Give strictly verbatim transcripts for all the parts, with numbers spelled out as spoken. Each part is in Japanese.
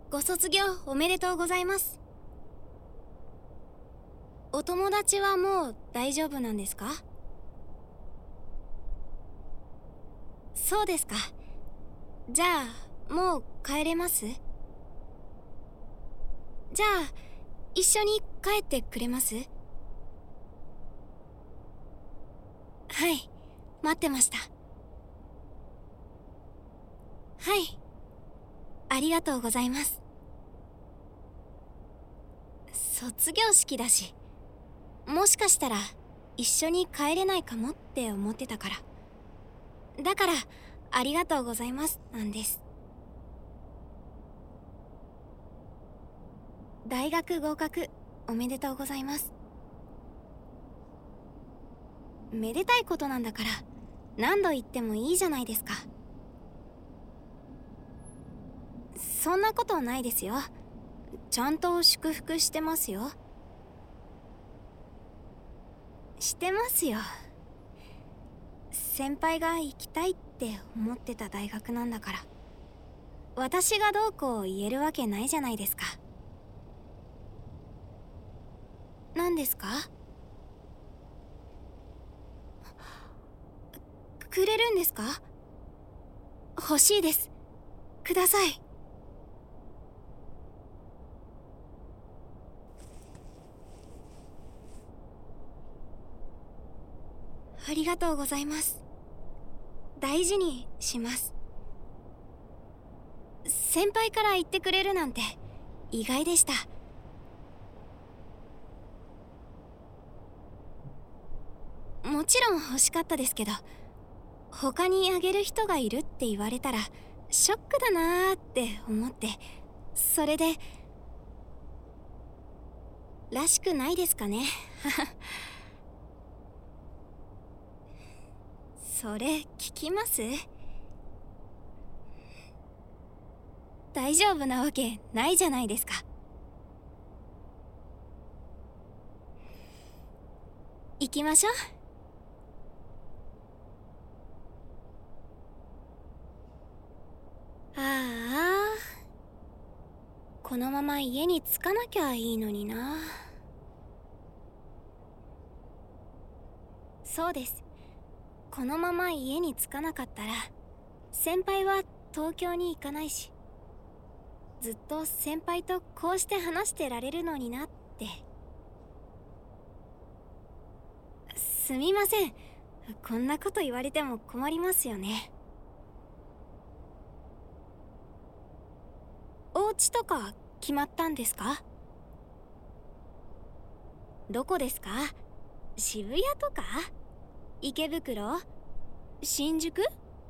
ご卒業おめでとうございます。お友達はもう大丈夫なんですか？そうですか。じゃあもう帰れます？じゃあ一緒に帰ってくれます？はい、待ってました。はい、ありがとうございます。卒業式だし、もしかしたら一緒に帰れないかもって思ってたから。だからありがとうございますなんです。大学合格おめでとうございます。めでたいことなんだから何度言ってもいいじゃないですか。そんなことないですよ。ちゃんと祝福してますよ。してますよ。先輩が行きたいって思ってた大学なんだから、私がどうこう言えるわけないじゃないですか。何ですか？くれるんですか？欲しいです。ください。ありがとうございます。大事にします。先輩から言ってくれるなんて意外でした。もちろん欲しかったですけど、他にあげる人がいるって言われたらショックだなーって思って、それで。らしくないですかね。それ聞きます？大丈夫なわけないじゃないですか。行きましょう。ああ、このまま家に着かなきゃいいのにな。そうです。このまま家に着かなかったら先輩は東京に行かないし、ずっと先輩とこうして話してられるのになって。すみません、こんなこと言われても困りますよね。お家とか決まったんですか？どこですか？渋谷とか？池袋？新宿？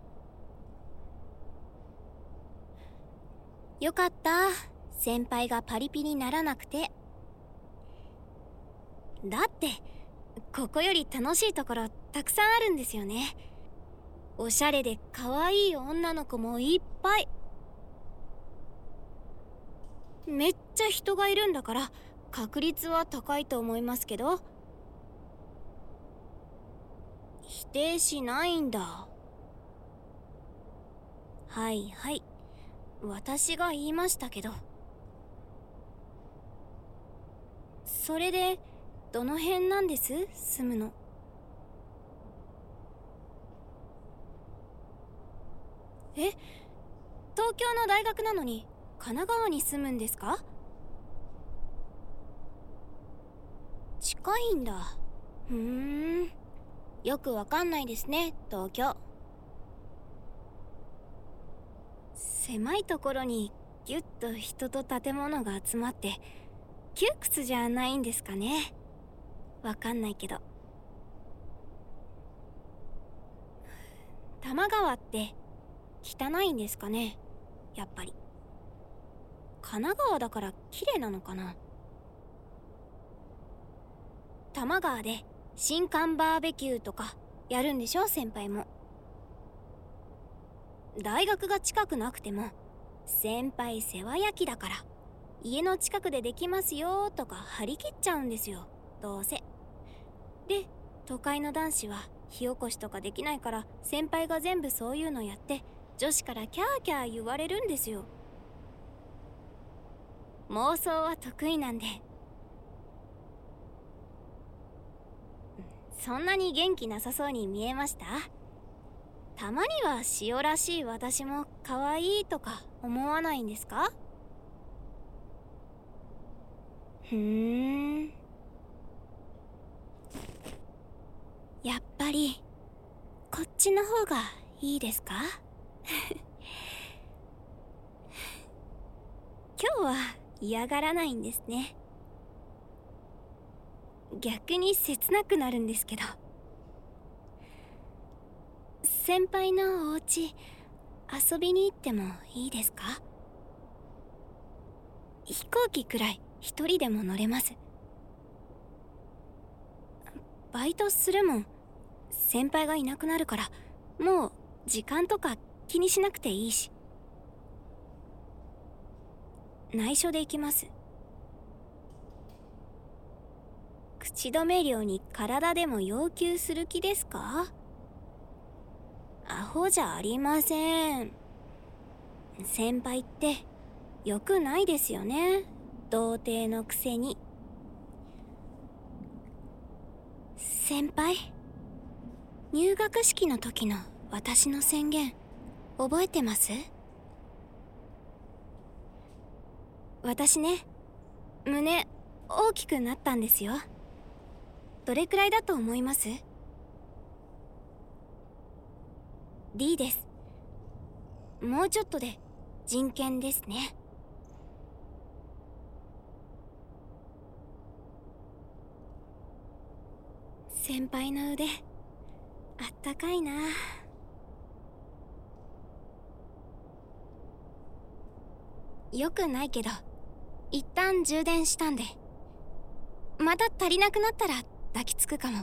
よかった、先輩がパリピにならなくて。だってここより楽しいところたくさんあるんですよね。おしゃれで可愛い女の子もいっぱい。めっちゃ人がいるんだから確率は高いと思いますけど。否定しないんだ。はいはい、私が言いましたけど。それでどの辺なんです？住むの。え、東京の大学なのに神奈川に住むんですか？近いんだ。ふーん、よくわかんないですね、東京。狭いところにギュッと人と建物が集まって窮屈じゃないんですかね。わかんないけど。多摩川って汚いんですかね、やっぱり。神奈川だから綺麗なのかな。多摩川で新刊バーベキューとかやるんでしょ、先輩も。大学が近くなくても先輩世話焼きだから家の近くでできますよとか張り切っちゃうんですよ、どうせ。で、都会の男子は火起こしとかできないから先輩が全部そういうのやって女子からキャーキャー言われるんですよ。 妄想は得意なんで。そんなに元気なさそうに見えました？たまには塩らしい私も可愛いとか思わないんですか？ふーん。やっぱりこっちの方がいいですか？今日は嫌がらないんですね。逆に切なくなるんですけど。先輩のお家遊びに行ってもいいですか？飛行機くらい一人でも乗れます。バイトするもん。先輩がいなくなるからもう時間とか気にしなくていいし。内緒で行きます。口止め料に体でも要求する気ですか？アホじゃありません。先輩って良くないですよね、童貞のくせに。先輩、入学式の時の私の宣言覚えてます？私ね、胸大きくなったんですよ。どれくらいだと思います？ D です。もうちょっとで人権ですね。先輩の腕あったかいな。よくないけど一旦充電したんで、また足りなくなったら抱きつくかも。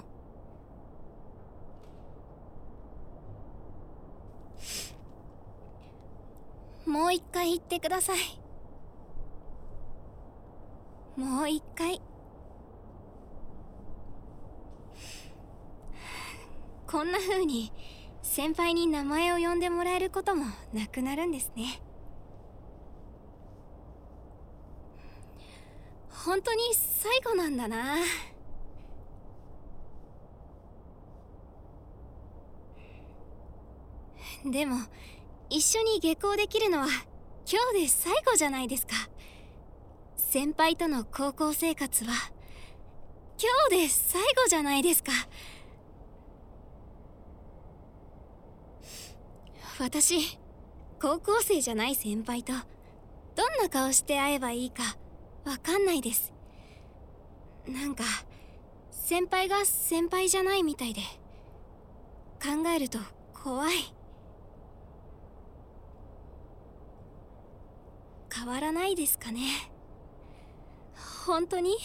もう一回言ってください。もう一回。こんな風に先輩に名前を呼んでもらえることもなくなるんですね。本当に最後なんだな。でも一緒に下校できるのは今日で最後じゃないですか。先輩との高校生活は今日で最後じゃないですか。私、高校生じゃない先輩とどんな顔して会えばいいかわかんないです。なんか先輩が先輩じゃないみたいで考えると怖い。変わらないですかね、本当に。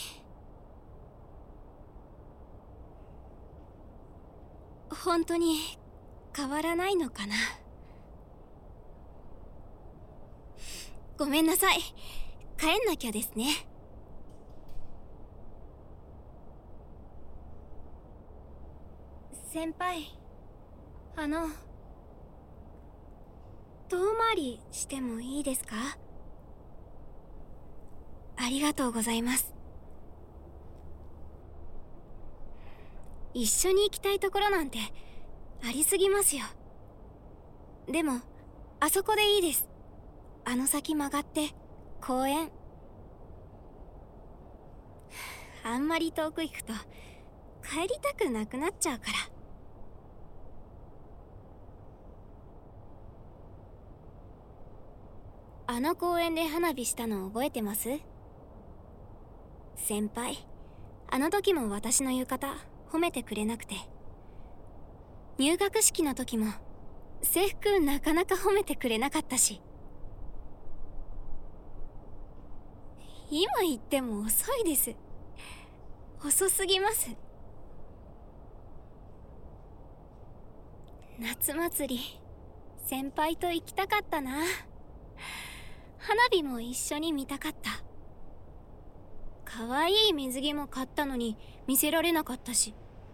本当に変わらないのかな。ごめんなさい、帰んなきゃですね。先輩、あの遠回りしてもいいですか？ありがとうございます。一緒に行きたいところなんてありすぎますよ。でもあそこでいいです。あの先曲がって公園。あんまり遠く行くと帰りたくなくなっちゃうから。あの公園で花火したの覚えてます？先輩、あの時も私の浴衣褒めてくれなくて、入学式の時も制服なかなか褒めてくれなかったし。今言っても遅いです。遅すぎます。夏祭り先輩と行きたかったな。花火も一緒に見たかった。可愛い水着も買ったのに見せられなかったし。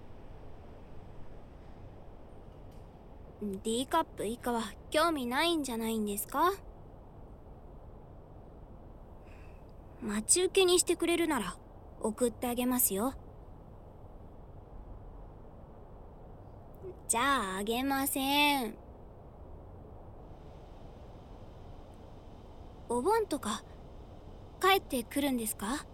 D カップ以下は興味ないんじゃないんですか？ 待ち受けにしてくれるなら送ってあげますよ。じゃああげません。お盆とか帰ってくるんですか？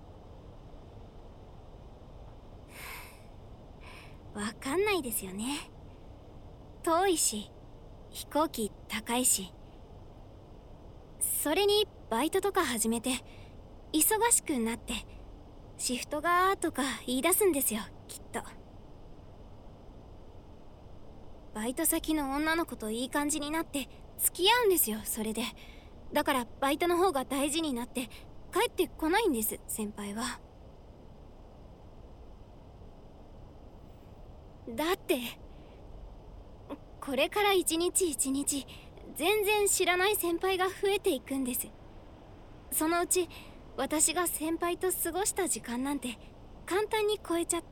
わかんないですよね。遠いし飛行機高いし、それにバイトとか始めて忙しくなってシフトがとか言い出すんですよ、きっと。バイト先の女の子といい感じになって付き合うんですよ。それでだからバイトの方が大事になって帰ってこないんです、先輩は。だってこれから一日一日全然知らない先輩が増えていくんです。そのうち私が先輩と過ごした時間なんて簡単に超えちゃって、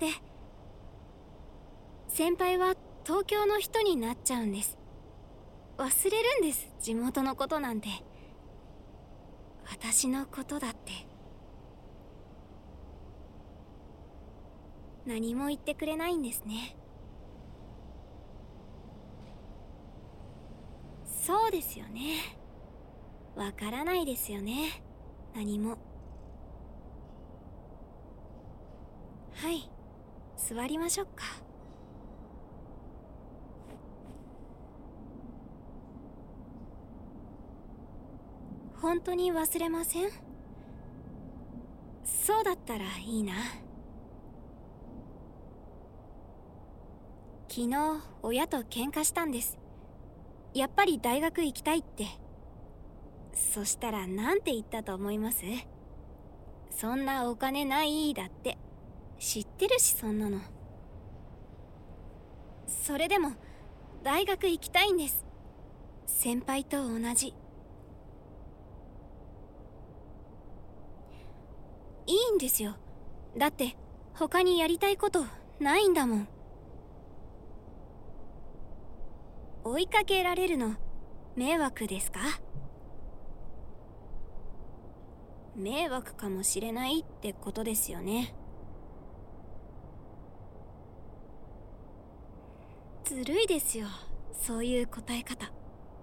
先輩は東京の人になっちゃうんです。忘れるんです、地元のことなんて。私のことだって。何も言ってくれないんですね。そうですよね。わからないですよね、何も。はい、座りましょうか。本当に忘れません？そうだったらいいな。昨日親と喧嘩したんです。やっぱり大学行きたいって。そしたらなんて言ったと思います？そんなお金ないだって。知ってるし、そんなの。それでも大学行きたいんです、先輩と同じ。いいんですよ、だって他にやりたいことないんだもん。追いかけられるの迷惑ですか？迷惑かもしれないってことですよね。ずるいですよ、そういう答え方。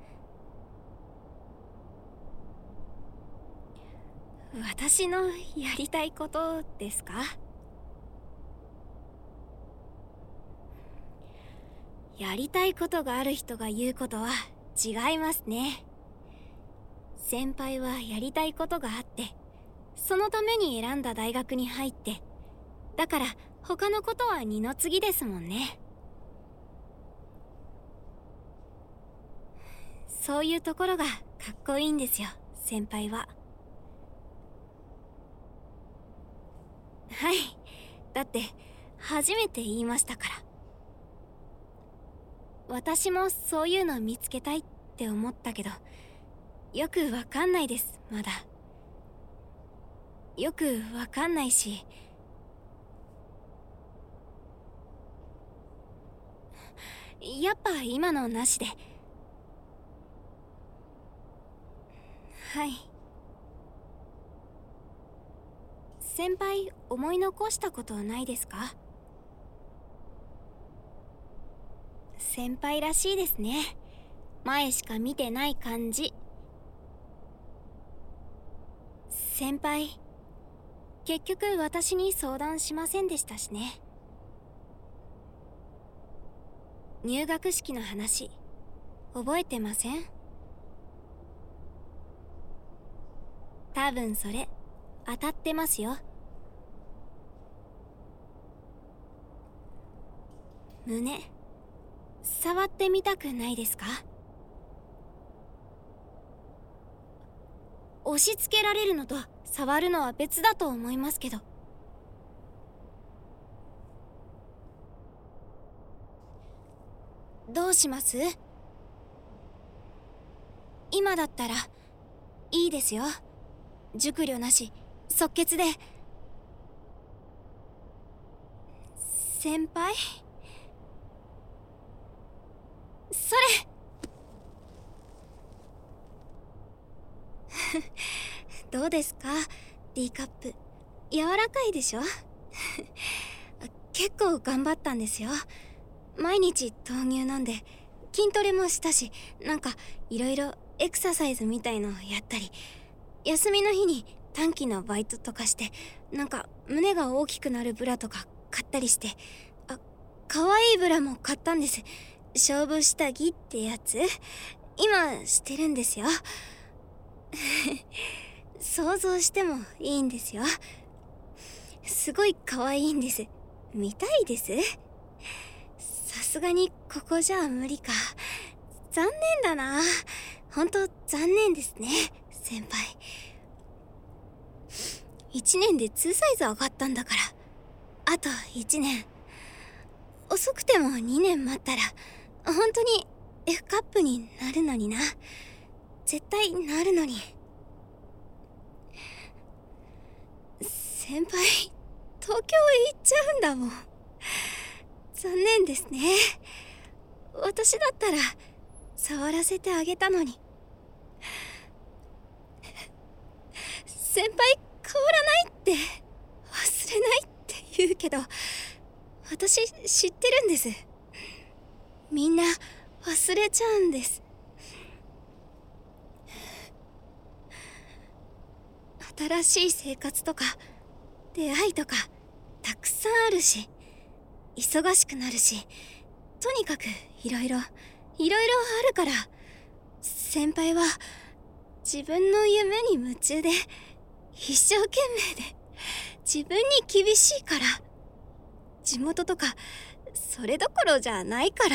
私のやりたいことですか？やりたいことがある人が言うことは違いますね。先輩はやりたいことがあってそのために選んだ大学に入って、だから他のことは二の次ですもんね。そういうところがかっこいいんですよ、先輩は。はい、だって初めて言いましたから。私もそういうの見つけたいって思ったけど、よくわかんないです、まだ。よくわかんないし。やっぱ今のなしで。はい。先輩、思い残したことはないですか？先輩らしいですね。前しか見てない感じ。先輩、結局私に相談しませんでしたしね。入学式の話覚えてません？多分それ当たってますよ。胸触ってみたくないですか？押し付けられるのと触るのは別だと思いますけど。どうします？今だったらいいですよ。熟慮なし即決で。先輩、それどうですか？ ティーカップ柔らかいでしょ結構頑張ったんですよ。毎日豆乳飲んで筋トレもしたし、なんかいろいろエクササイズみたいのをやったり、休みの日に短期のバイトとかして、なんか胸が大きくなるブラとか買ったりして、あ、可愛いブラも買ったんです。勝負下着ってやつ今してるんですよ想像してもいいんですよ。すごい可愛いんです。見たいです。さすがにここじゃ無理か。残念だな。ほんと残念ですね、先輩。いちねんでにサイズ上がったんだから、あといちねん、遅くてもにねん待ったら本当に F カップになるのにな。絶対なるのに。先輩、東京へ行っちゃうんだもん。残念ですね。私だったら触らせてあげたのに。先輩変わらないって、忘れないって言うけど、私知ってるんです。みんな忘れちゃうんです。新しい生活とか出会いとかたくさんあるし、忙しくなるし、とにかくいろいろいろいろあるから、先輩は自分の夢に夢中で一生懸命で自分に厳しいから、地元とかそれどころじゃないから、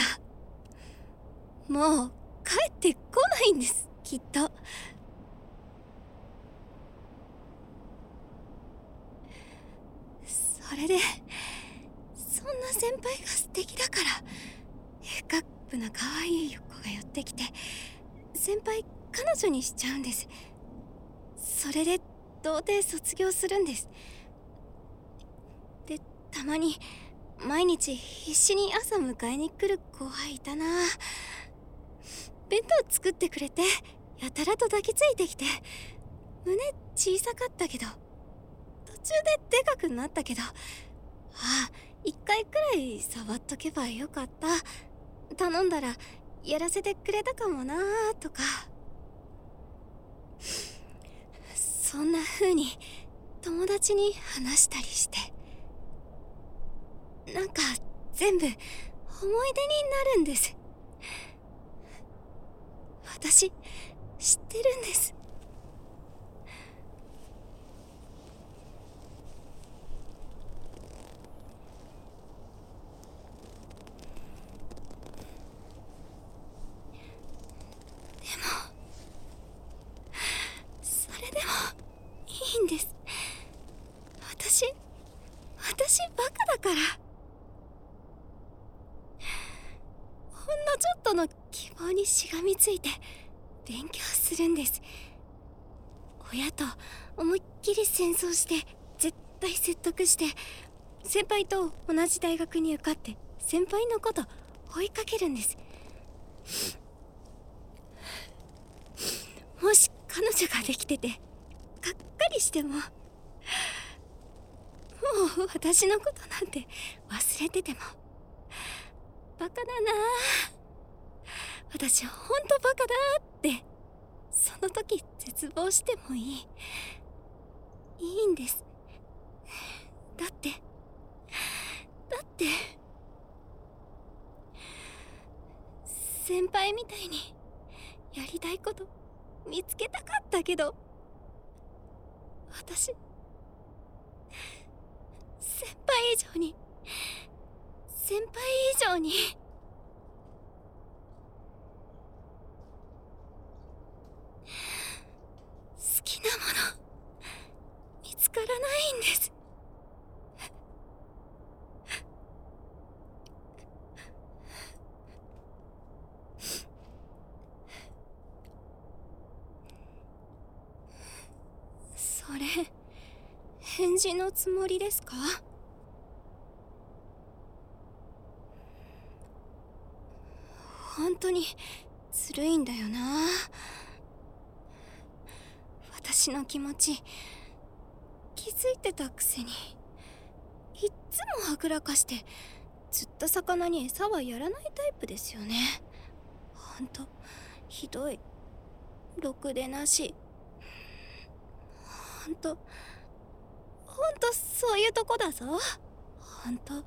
もう帰ってこないんです、きっと。それでそんな先輩が素敵だから、Fカップな可愛い子が寄ってきて、先輩彼女にしちゃうんです。それで童貞卒業するんです。で、たまに毎日必死に朝迎えに来る後輩いたな。弁当作ってくれて、やたらと抱きついてきて、胸小さかったけど途中ででかくなったけど、ああ、一回くらい触っとけばよかった、頼んだらやらせてくれたかもなとか、そんな風に友達に話したりして、なんか全部思い出になるんです。私知ってるんです。でもそれでもいいんです。私私バカだから。ほんのちょっとの希望にしがみついて勉強するんです。親と思いっきり戦争して、絶対説得して、先輩と同じ大学に受かって先輩のこと追いかけるんです。もし彼女ができててがっかりしても、もう私のことなんて忘れてても、バカだなあ、私ほんとバカだってその時絶望してもいい。いいんです。だってだって先輩みたいにやりたいこと見つけたかったけど、私先輩以上に先輩以上に好きなもの見つからないんです。それ返事のつもりですか？本当にずるいんだよな。私の気持ちついてたくせに、いっつもはぐらかしてずっと魚に餌はやらないタイプですよね。ほんとひどい。ろくでなし。ほんとほんとそういうとこだぞ。ほんと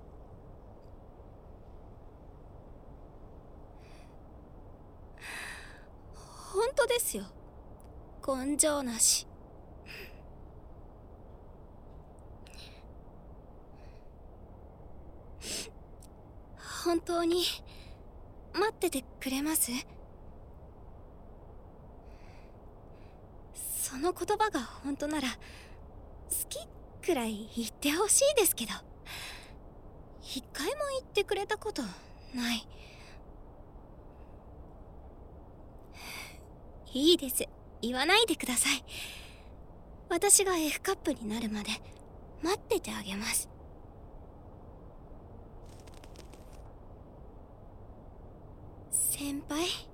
ほんとですよ。根性なし。本当に待っててくれます？その言葉が本当なら好きくらい言ってほしいですけど、一回も言ってくれたことない。いいです、言わないでください。私が F カップになるまで待っててあげます。先輩。